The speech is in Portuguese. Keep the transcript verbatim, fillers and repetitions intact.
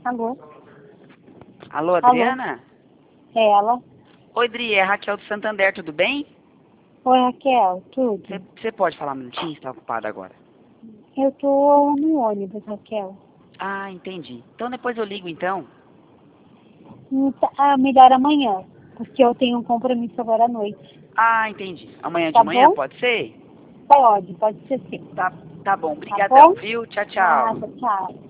Alô? Alô, Adriana? É ela? Oi, Dri, é a Raquel do Santander, tudo bem? Oi, Raquel, tudo? Você pode falar um minutinho? Você está ocupada agora? Eu tô no ônibus, Raquel. Ah, entendi. Então depois eu ligo, então. Hum, tá- Ah, melhor amanhã, porque eu tenho um compromisso agora à noite. Ah, entendi. Amanhã de Tá manhã, bom? pode ser? Pode, pode ser sim. Tá, tá bom. Tá Brigadão, bom? viu? Tchau, tchau. Nada, tchau.